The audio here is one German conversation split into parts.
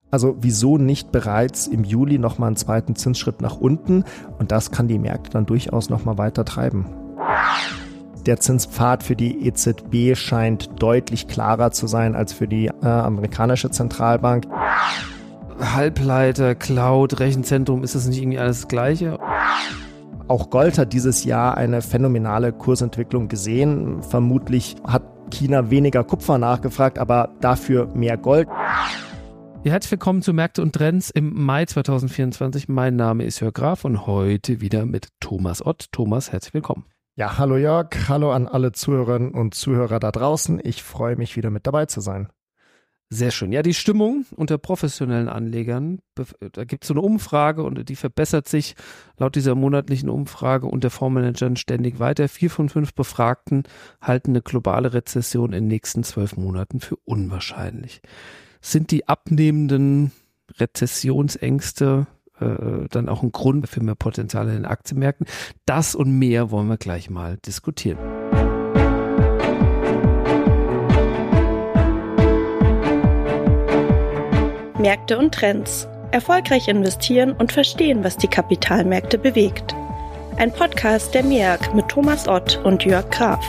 Also wieso nicht bereits im Juli nochmal einen zweiten Zinsschritt nach unten? Und das kann die Märkte dann durchaus nochmal weiter treiben. Der Zinspfad für die EZB scheint deutlich klarer zu sein als für die amerikanische Zentralbank. Halbleiter, Cloud, Rechenzentrum, ist das nicht irgendwie alles das Gleiche? Auch Gold hat dieses Jahr eine phänomenale Kursentwicklung gesehen. Vermutlich hat China weniger Kupfer nachgefragt, aber dafür mehr Gold. Ja, herzlich willkommen zu Märkte und Trends im Mai 2024. Mein Name ist Jörg Graf und heute wieder mit Thomas Ott. Thomas, herzlich willkommen. Ja, hallo Jörg, hallo an alle Zuhörerinnen und Zuhörer da draußen. Ich freue mich wieder mit dabei zu sein. Sehr schön. Ja, die Stimmung unter professionellen Anlegern, da gibt es so eine Umfrage und die verbessert sich laut dieser monatlichen Umfrage unter Fondsmanagern ständig weiter. 4 von 5 Befragten halten eine globale Rezession in den nächsten 12 Monaten für unwahrscheinlich. Sind die abnehmenden Rezessionsängste dann auch ein Grund für mehr Potenzial in den Aktienmärkten? Das und mehr wollen wir gleich mal diskutieren. Märkte und Trends. Erfolgreich investieren und verstehen, was die Kapitalmärkte bewegt. Ein Podcast der MEAG mit Thomas Ott und Jörg Graf.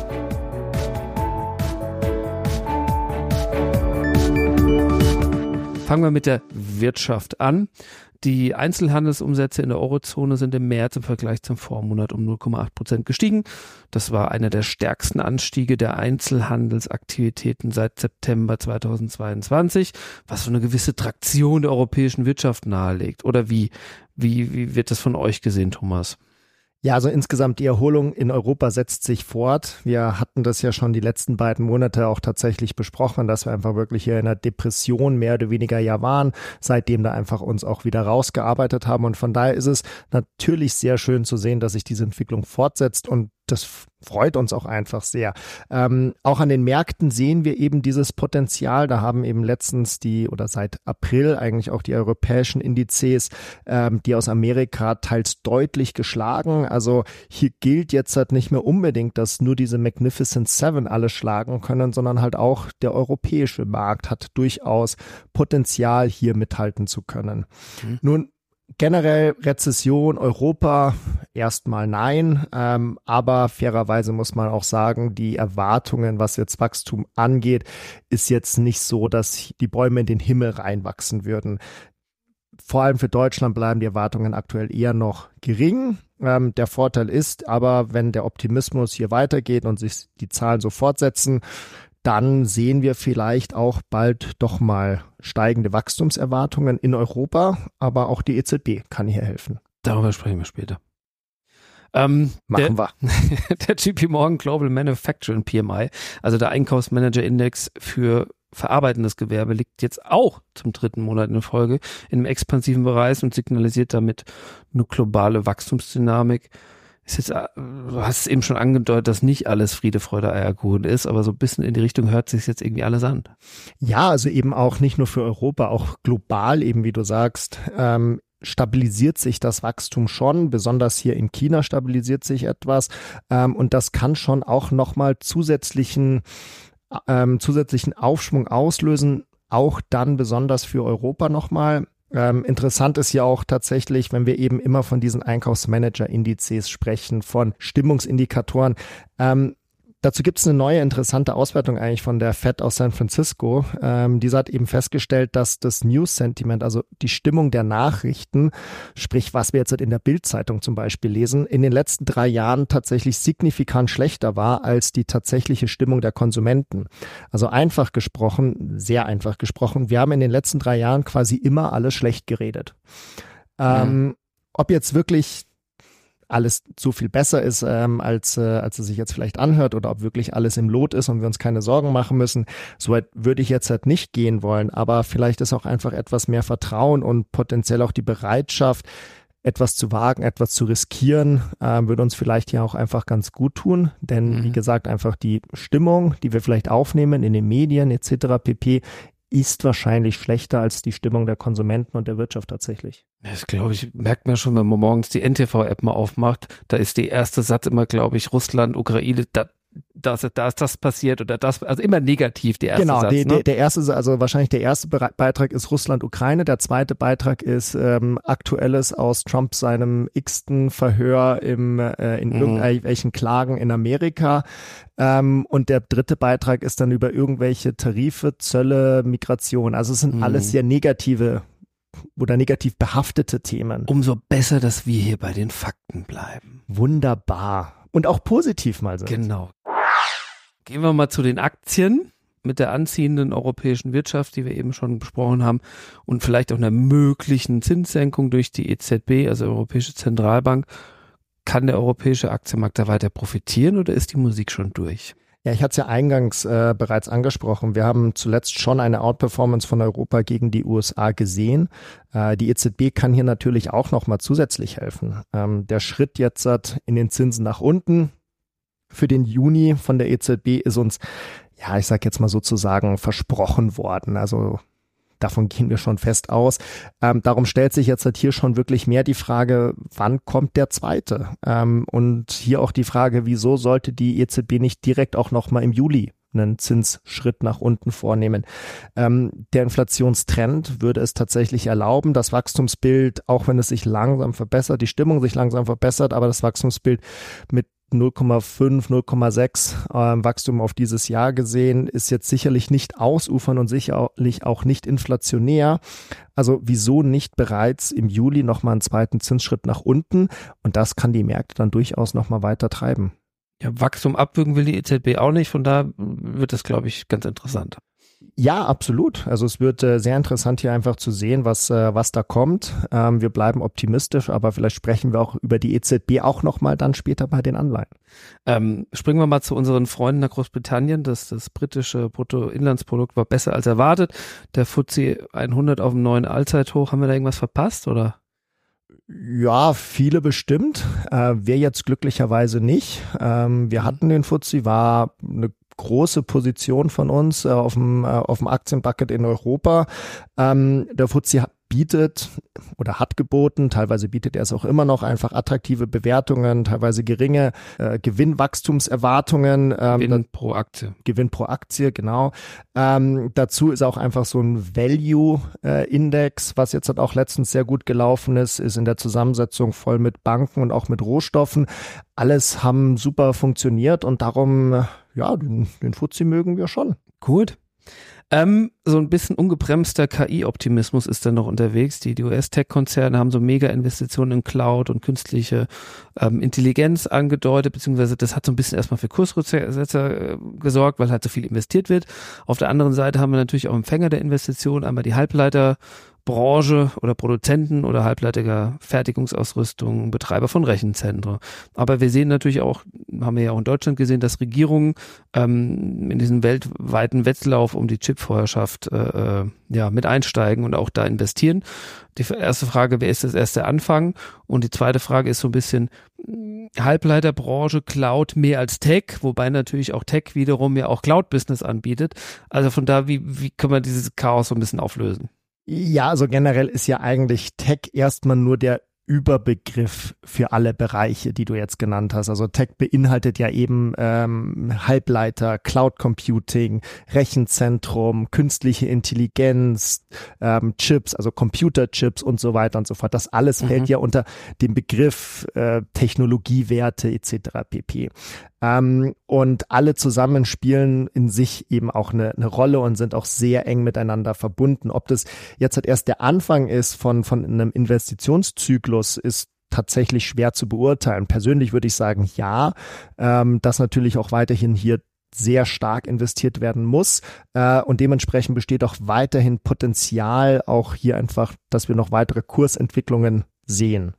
Fangen wir mit der Wirtschaft an. Die Einzelhandelsumsätze in der Eurozone sind im März im Vergleich zum Vormonat um 0,8% gestiegen. Das war einer der stärksten Anstiege der Einzelhandelsaktivitäten seit September 2022, was so eine gewisse Traktion der europäischen Wirtschaft nahelegt. Oder wie wird das von euch gesehen, Thomas? Ja, also insgesamt die Erholung in Europa setzt sich fort. Wir hatten das ja schon die letzten beiden Monate auch tatsächlich besprochen, dass wir einfach wirklich hier in einer Depression mehr oder weniger ja waren, seitdem da einfach uns auch wieder rausgearbeitet haben. Und von daher ist es natürlich sehr schön zu sehen, dass sich diese Entwicklung fortsetzt und das freut uns auch einfach sehr. Auch an den Märkten sehen wir eben dieses Potenzial. Da haben eben letztens seit April eigentlich auch die europäischen Indizes, die aus Amerika teils deutlich geschlagen. Also hier gilt jetzt halt nicht mehr unbedingt, dass nur diese Magnificent Seven alle schlagen können, sondern halt auch der europäische Markt hat durchaus Potenzial, hier mithalten zu können. Nun, generell Rezession, Europa erstmal nein, aber fairerweise muss man auch sagen, die Erwartungen, was jetzt Wachstum angeht, ist jetzt nicht so, dass die Bäume in den Himmel reinwachsen würden. Vor allem für Deutschland bleiben die Erwartungen aktuell eher noch gering. Der Vorteil ist aber, wenn der Optimismus hier weitergeht und sich die Zahlen so fortsetzen, dann sehen wir vielleicht auch bald doch mal steigende Wachstumserwartungen in Europa, aber auch die EZB kann hier helfen. Darüber sprechen wir später. Machen wir. Der JP Morgan Global Manufacturing PMI, also der Einkaufsmanager-Index für verarbeitendes Gewerbe, liegt jetzt auch zum 3. Monat in Folge in einem expansiven Bereich und signalisiert damit eine globale Wachstumsdynamik. Du hast es eben schon angedeutet, dass nicht alles Friede, Freude, Eierkuchen ist, aber so ein bisschen in die Richtung hört sich jetzt irgendwie alles an. Ja, also eben auch nicht nur für Europa, auch global eben, wie du sagst, stabilisiert sich das Wachstum schon, besonders hier in China stabilisiert sich etwas und das kann schon auch nochmal zusätzlichen Aufschwung auslösen, auch dann besonders für Europa nochmal. Interessant ist ja auch tatsächlich, wenn wir eben immer von diesen Einkaufsmanager-Indizes sprechen, von Stimmungsindikatoren. Dazu gibt es eine neue interessante Auswertung eigentlich von der Fed aus San Francisco. Diese hat eben festgestellt, dass das News Sentiment, also die Stimmung der Nachrichten, sprich was wir jetzt in der Bild-Zeitung zum Beispiel lesen, in den letzten 3 Jahren tatsächlich signifikant schlechter war als die tatsächliche Stimmung der Konsumenten. Also einfach gesprochen, sehr einfach gesprochen, wir haben in den letzten 3 Jahren quasi immer alles schlecht geredet. Ob jetzt wirklich alles so viel besser ist, als es sich jetzt vielleicht anhört oder ob wirklich alles im Lot ist und wir uns keine Sorgen machen müssen. Soweit würde ich jetzt halt nicht gehen wollen, aber vielleicht ist auch einfach etwas mehr Vertrauen und potenziell auch die Bereitschaft, etwas zu wagen, etwas zu riskieren, würde uns vielleicht ja auch einfach ganz gut tun, denn wie gesagt, einfach die Stimmung, die wir vielleicht aufnehmen in den Medien etc. pp., ist wahrscheinlich schlechter als die Stimmung der Konsumenten und der Wirtschaft tatsächlich. Das glaube ich, merkt man schon, wenn man morgens die NTV-App mal aufmacht, da ist der erste Satz immer, glaube ich, Russland, Ukraine, dass das passiert oder das, also immer negativ, der erste Satz. Genau, der erste, also wahrscheinlich der erste Beitrag ist Russland-Ukraine, der zweite Beitrag ist Aktuelles aus Trump seinem x-ten Verhör in irgendwelchen Klagen in Amerika. Und der dritte Beitrag ist dann über irgendwelche Tarife, Zölle, Migration. Also es sind alles sehr negative oder negativ behaftete Themen. Umso besser, dass wir hier bei den Fakten bleiben. Wunderbar. Und auch positiv mal sind. Genau. Gehen wir mal zu den Aktien mit der anziehenden europäischen Wirtschaft, die wir eben schon besprochen haben, und vielleicht auch einer möglichen Zinssenkung durch die EZB, also Europäische Zentralbank. Kann der europäische Aktienmarkt da weiter profitieren oder ist die Musik schon durch? Ja, ich hatte es ja eingangs bereits angesprochen. Wir haben zuletzt schon eine Outperformance von Europa gegen die USA gesehen. Die EZB kann hier natürlich auch nochmal zusätzlich helfen. Der Schritt jetzt in den Zinsen nach unten für den Juni von der EZB ist uns, ja, ich sag jetzt mal sozusagen versprochen worden. Also davon gehen wir schon fest aus. Darum stellt sich jetzt hier schon wirklich mehr die Frage, wann kommt der zweite? Und hier auch die Frage, wieso sollte die EZB nicht direkt auch nochmal im Juli einen Zinsschritt nach unten vornehmen? Der Inflationstrend würde es tatsächlich erlauben, das Wachstumsbild, auch wenn es sich langsam verbessert, die Stimmung sich langsam verbessert, aber das Wachstumsbild mit 0,5, 0,6 Wachstum auf dieses Jahr gesehen, ist jetzt sicherlich nicht ausufern und sicherlich auch nicht inflationär. Also wieso nicht bereits im Juli nochmal einen zweiten Zinsschritt nach unten? Und das kann die Märkte dann durchaus nochmal weiter treiben. Ja, Wachstum abwürgen will die EZB auch nicht, von da wird das, glaube ich, ganz interessant. Ja, absolut. Also es wird sehr interessant hier einfach zu sehen, was da kommt. Wir bleiben optimistisch, aber vielleicht sprechen wir auch über die EZB auch nochmal dann später bei den Anleihen. Springen wir mal zu unseren Freunden nach Großbritannien. Das britische Bruttoinlandsprodukt war besser als erwartet. Der FTSE 100 auf dem neuen Allzeithoch. Haben wir da irgendwas verpasst, oder? Ja, viele bestimmt. Wir jetzt glücklicherweise nicht. Wir hatten den FTSE, war eine große Position von uns auf dem Aktienbucket in Europa. Der FTSE bietet oder hat geboten, teilweise bietet er es auch immer noch, einfach attraktive Bewertungen, teilweise geringe Gewinnwachstumserwartungen. Gewinn pro Aktie. Gewinn pro Aktie, genau. Dazu ist auch einfach so ein Value-Index, was jetzt halt auch letztens sehr gut gelaufen ist in der Zusammensetzung voll mit Banken und auch mit Rohstoffen. Alles haben super funktioniert und darum, ja, den FTSE mögen wir schon. Gut. So ein bisschen ungebremster KI-Optimismus ist dann noch unterwegs. Die US-Tech-Konzerne haben so Mega-Investitionen in Cloud und künstliche Intelligenz angedeutet, beziehungsweise das hat so ein bisschen erstmal für Kursrücksetzer gesorgt, weil halt so viel investiert wird. Auf der anderen Seite haben wir natürlich auch Empfänger der Investitionen, einmal die Halbleiterbranche oder Produzenten oder halbleitiger Fertigungsausrüstung, Betreiber von Rechenzentren. Aber wir sehen natürlich auch, haben wir ja auch in Deutschland gesehen, dass Regierungen in diesen weltweiten Wettlauf um die Chipvorherrschaft mit einsteigen und auch da investieren. Die erste Frage, wer ist das erste Anfang? Und die zweite Frage ist so ein bisschen Halbleiterbranche, Cloud mehr als Tech, wobei natürlich auch Tech wiederum ja auch Cloud-Business anbietet. Also von da, wie können wir dieses Chaos so ein bisschen auflösen? Ja, also generell ist ja eigentlich Tech erstmal nur der Überbegriff für alle Bereiche, die du jetzt genannt hast. Also Tech beinhaltet ja eben Halbleiter, Cloud Computing, Rechenzentrum, künstliche Intelligenz, Chips, also Computerchips und so weiter und so fort. Das alles fällt ja unter den Begriff Technologiewerte etc. pp. Und alle zusammen spielen in sich eben auch eine Rolle und sind auch sehr eng miteinander verbunden. Ob das jetzt halt erst der Anfang ist von einem Investitionszyklus, ist tatsächlich schwer zu beurteilen. Persönlich würde ich sagen, ja, dass natürlich auch weiterhin hier sehr stark investiert werden muss und dementsprechend besteht auch weiterhin Potenzial, auch hier einfach, dass wir noch weitere Kursentwicklungen sehen.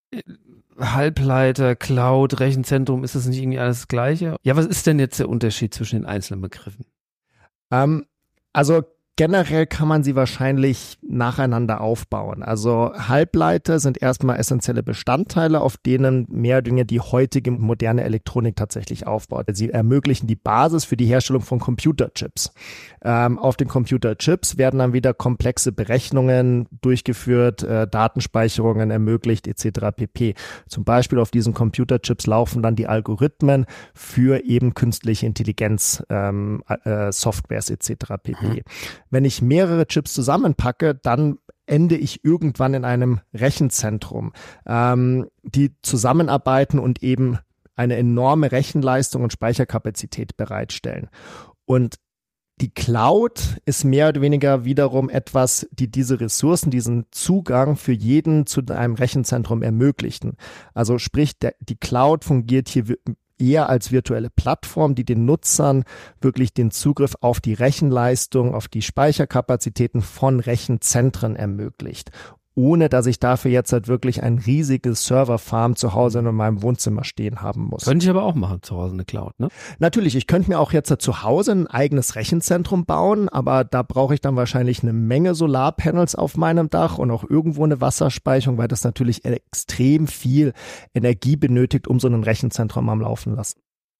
Halbleiter, Cloud, Rechenzentrum, ist das nicht irgendwie alles das Gleiche? Ja, was ist denn jetzt der Unterschied zwischen den einzelnen Begriffen? Also generell kann man sie wahrscheinlich nacheinander aufbauen. Also Halbleiter sind erstmal essentielle Bestandteile, auf denen mehr oder weniger die heutige moderne Elektronik tatsächlich aufbaut. Sie ermöglichen die Basis für die Herstellung von Computerchips. Auf den Computerchips werden dann wieder komplexe Berechnungen durchgeführt, Datenspeicherungen ermöglicht etc. pp. Zum Beispiel auf diesen Computerchips laufen dann die Algorithmen für eben künstliche Intelligenz, Softwares etc. pp. Wenn ich mehrere Chips zusammenpacke, dann ende ich irgendwann in einem Rechenzentrum, die zusammenarbeiten und eben eine enorme Rechenleistung und Speicherkapazität bereitstellen. Und die Cloud ist mehr oder weniger wiederum etwas, die diese Ressourcen, diesen Zugang für jeden zu einem Rechenzentrum ermöglichen. Also sprich, die Cloud fungiert hier eher als virtuelle Plattform, die den Nutzern wirklich den Zugriff auf die Rechenleistung, auf die Speicherkapazitäten von Rechenzentren ermöglicht, ohne dass ich dafür jetzt halt wirklich ein riesiges Serverfarm zu Hause in meinem Wohnzimmer stehen haben muss. Könnte ich aber auch machen, zu Hause eine Cloud, ne? Natürlich, ich könnte mir auch jetzt zu Hause ein eigenes Rechenzentrum bauen, aber da brauche ich dann wahrscheinlich eine Menge Solarpanels auf meinem Dach und auch irgendwo eine Wasserspeicherung, weil das natürlich extrem viel Energie benötigt, um so ein Rechenzentrum am Laufen lassen.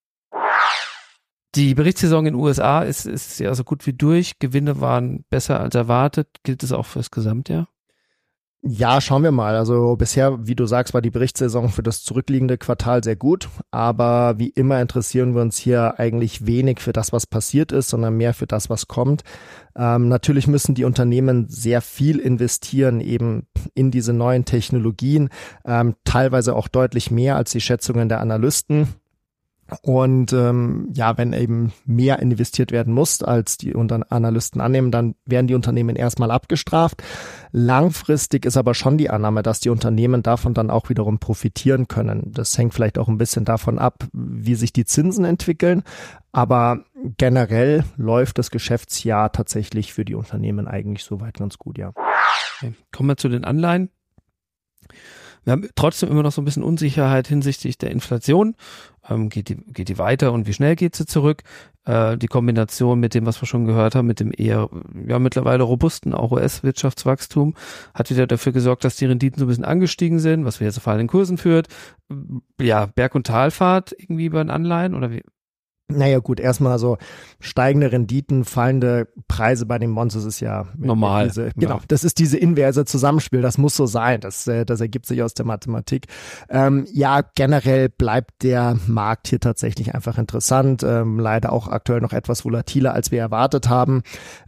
Die Berichtssaison in den USA ist ja so gut wie durch. Gewinne waren besser als erwartet. Gilt das auch fürs Gesamtjahr? Ja, schauen wir mal. Also bisher, wie du sagst, war die Berichtssaison für das zurückliegende Quartal sehr gut. Aber wie immer interessieren wir uns hier eigentlich wenig für das, was passiert ist, sondern mehr für das, was kommt. Natürlich müssen die Unternehmen sehr viel investieren eben in diese neuen Technologien, teilweise auch deutlich mehr als die Schätzungen der Analysten. Und wenn eben mehr investiert werden muss, als die Analysten annehmen, dann werden die Unternehmen erstmal abgestraft. Langfristig ist aber schon die Annahme, dass die Unternehmen davon dann auch wiederum profitieren können. Das hängt vielleicht auch ein bisschen davon ab, wie sich die Zinsen entwickeln. Aber generell läuft das Geschäftsjahr tatsächlich für die Unternehmen eigentlich soweit ganz gut, ja. Okay. Kommen wir zu den Anleihen. Wir haben trotzdem immer noch so ein bisschen Unsicherheit hinsichtlich der Inflation. Geht die weiter und wie schnell geht sie zurück? Die Kombination mit dem, was wir schon gehört haben, mit dem eher mittlerweile robusten auch US-Wirtschaftswachstum hat wieder dafür gesorgt, dass die Renditen so ein bisschen angestiegen sind, was wir jetzt vor allem in Kursen führt. Ja, Berg- und Talfahrt irgendwie bei den Anleihen oder wie? Naja gut, erstmal so steigende Renditen, fallende Preise bei den Bonds, das ist ja normal. Genau, das ist diese inverse Zusammenspiel, das muss so sein, das ergibt sich aus der Mathematik. Generell bleibt der Markt hier tatsächlich einfach interessant, leider auch aktuell noch etwas volatiler, als wir erwartet haben.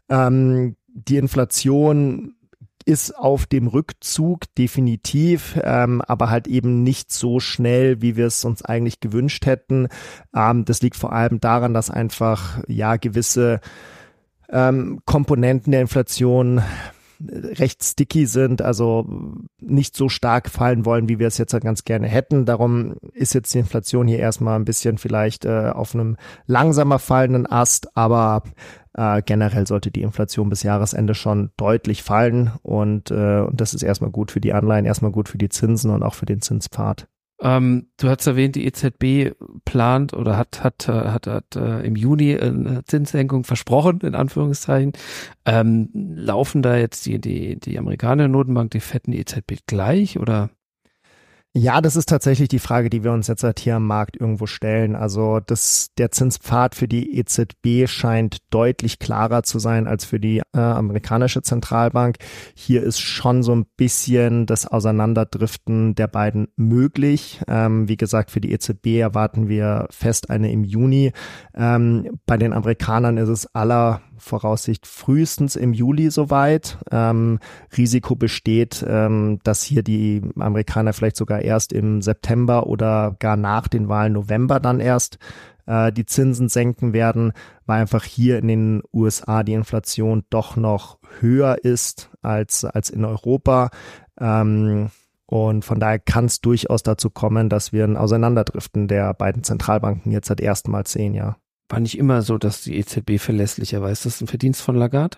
Die Inflation ist auf dem Rückzug definitiv, aber halt eben nicht so schnell, wie wir es uns eigentlich gewünscht hätten. Das liegt vor allem daran, dass einfach gewisse Komponenten der Inflation recht sticky sind, also nicht so stark fallen wollen, wie wir es jetzt halt ganz gerne hätten. Darum ist jetzt die Inflation hier erstmal ein bisschen vielleicht auf einem langsamer fallenden Ast, aber generell sollte die Inflation bis Jahresende schon deutlich fallen und das ist erstmal gut für die Anleihen, erstmal gut für die Zinsen und auch für den Zinspfad. Du hast erwähnt, die EZB plant oder hat im Juni eine Zinssenkung versprochen, in Anführungszeichen. Laufen da jetzt die amerikanische Notenbank, die Fed und die EZB gleich oder? Ja, das ist tatsächlich die Frage, die wir uns jetzt halt hier am Markt irgendwo stellen. Also der Zinspfad für die EZB scheint deutlich klarer zu sein als für die amerikanische Zentralbank. Hier ist schon so ein bisschen das Auseinanderdriften der beiden möglich. Wie gesagt, für die EZB erwarten wir fest eine im Juni. Bei den Amerikanern ist es aller Voraussicht frühestens im Juli soweit. Risiko besteht, dass hier die Amerikaner vielleicht sogar erst im September oder gar nach den Wahlen November dann erst die Zinsen senken werden, weil einfach hier in den USA die Inflation doch noch höher ist als in Europa. Und von daher kann es durchaus dazu kommen, dass wir ein Auseinanderdriften der beiden Zentralbanken jetzt seit erstmals sehen, ja. War nicht immer so, dass die EZB verlässlicher war. Ist das ein Verdienst von Lagarde?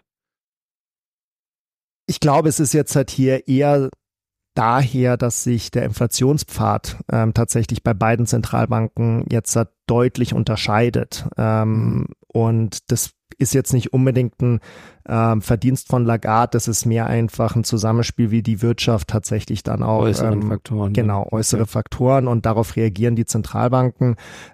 Ich glaube, es ist jetzt halt hier eher daher, dass sich der Inflationspfad tatsächlich bei beiden Zentralbanken jetzt halt deutlich unterscheidet. Und Und das ist jetzt nicht unbedingt ein Verdienst von Lagarde, das ist mehr einfach ein Zusammenspiel, wie die Wirtschaft tatsächlich dann auch Faktoren. Genau, äußere Faktoren, und darauf reagieren die Zentralbanken.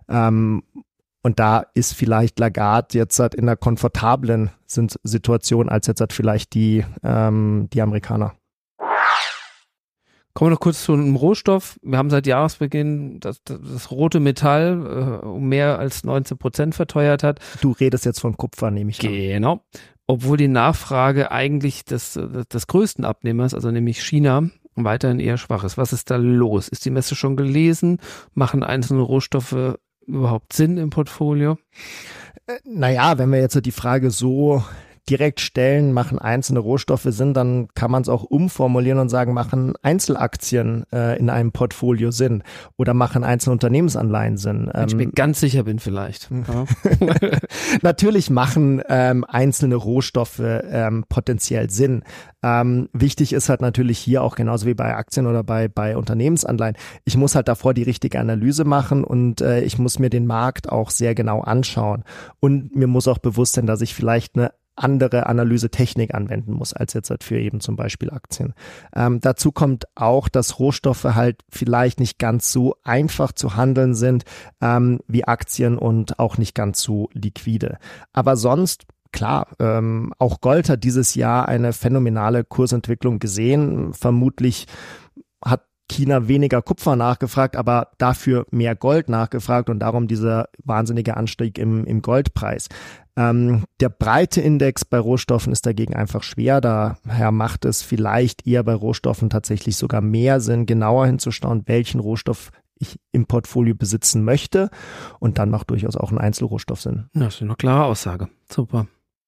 Und da ist vielleicht Lagarde jetzt halt in einer komfortablen Situation als jetzt halt vielleicht die Amerikaner. Kommen wir noch kurz zu einem Rohstoff. Wir haben seit Jahresbeginn das rote Metall um mehr als 19% verteuert hat. Du redest jetzt von Kupfer, nehme ich an. Genau. Obwohl die Nachfrage eigentlich des größten Abnehmers, also nämlich China, weiterhin eher schwach ist. Was ist da los? Ist die Messe schon gelesen? Machen einzelne Rohstoffe überhaupt Sinn im Portfolio? Naja, wenn wir jetzt die Frage so direkt stellen, machen einzelne Rohstoffe Sinn, dann kann man es auch umformulieren und sagen, machen Einzelaktien in einem Portfolio Sinn oder machen einzelne Unternehmensanleihen Sinn. Wenn ich mir ganz sicher bin vielleicht. Ja. Natürlich machen einzelne Rohstoffe potenziell Sinn. Wichtig ist halt natürlich hier auch genauso wie bei Aktien oder bei Unternehmensanleihen. Ich muss halt davor die richtige Analyse machen und ich muss mir den Markt auch sehr genau anschauen. Und mir muss auch bewusst sein, dass ich vielleicht eine andere Analysetechnik anwenden muss, als jetzt halt für eben zum Beispiel Aktien. Dazu kommt auch, dass Rohstoffe halt vielleicht nicht ganz so einfach zu handeln sind wie Aktien und auch nicht ganz so liquide. Aber sonst, klar, auch Gold hat dieses Jahr eine phänomenale Kursentwicklung gesehen. Vermutlich hat China weniger Kupfer nachgefragt, aber dafür mehr Gold nachgefragt und darum dieser wahnsinnige Anstieg im Goldpreis. Der breite Index bei Rohstoffen ist dagegen einfach schwer. Daher macht es vielleicht eher bei Rohstoffen tatsächlich sogar mehr Sinn, genauer hinzuschauen, welchen Rohstoff ich im Portfolio besitzen möchte. Und dann macht durchaus auch ein Einzelrohstoff Sinn. Das ist eine klare Aussage. Super.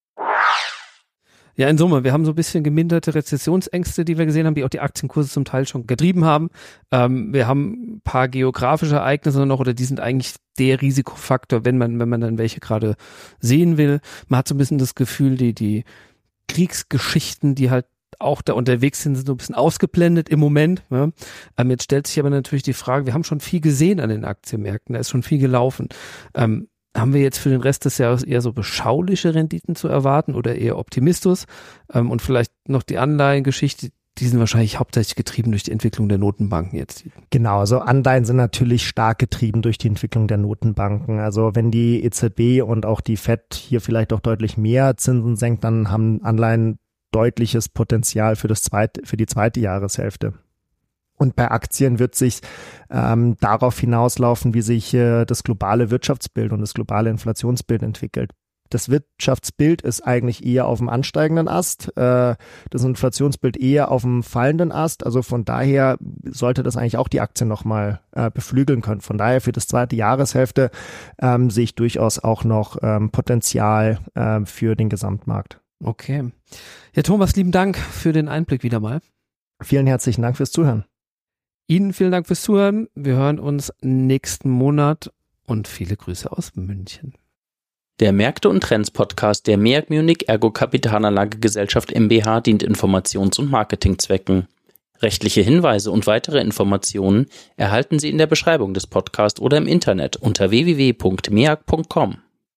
Ja, in Summe, wir haben so ein bisschen geminderte Rezessionsängste, die wir gesehen haben, die auch die Aktienkurse zum Teil schon getrieben haben. Wir haben ein paar geografische Ereignisse noch, oder die sind eigentlich der Risikofaktor, wenn man dann welche gerade sehen will. Man hat so ein bisschen das Gefühl, die Kriegsgeschichten, die halt auch da unterwegs sind so ein bisschen ausgeblendet im Moment. Ja. Jetzt stellt sich aber natürlich die Frage, wir haben schon viel gesehen an den Aktienmärkten, da ist schon viel gelaufen. Haben wir jetzt für den Rest des Jahres eher so beschauliche Renditen zu erwarten oder eher Optimismus? Und vielleicht noch die Anleihengeschichte, die sind wahrscheinlich hauptsächlich getrieben durch die Entwicklung der Notenbanken jetzt. Genau, also Anleihen sind natürlich stark getrieben durch die Entwicklung der Notenbanken. Also wenn die EZB und auch die FED hier vielleicht auch deutlich mehr Zinsen senkt, dann haben Anleihen deutliches Potenzial für die zweite Jahreshälfte. Und bei Aktien wird sich darauf hinauslaufen, wie sich das globale Wirtschaftsbild und das globale Inflationsbild entwickelt. Das Wirtschaftsbild ist eigentlich eher auf dem ansteigenden Ast, das Inflationsbild eher auf dem fallenden Ast. Also von daher sollte das eigentlich auch die Aktien nochmal beflügeln können. Von daher für das zweite Jahreshälfte sehe ich durchaus auch noch Potenzial für den Gesamtmarkt. Okay. Ja, Thomas, lieben Dank für den Einblick wieder mal. Vielen herzlichen Dank fürs Zuhören. Ihnen vielen Dank fürs Zuhören. Wir hören uns nächsten Monat und viele Grüße aus München. Der Märkte und Trends Podcast der MEAG Munich Ergo Kapitalanlagegesellschaft mbH dient Informations- und Marketingzwecken. Rechtliche Hinweise und weitere Informationen erhalten Sie in der Beschreibung des Podcasts oder im Internet unter www.meag.com.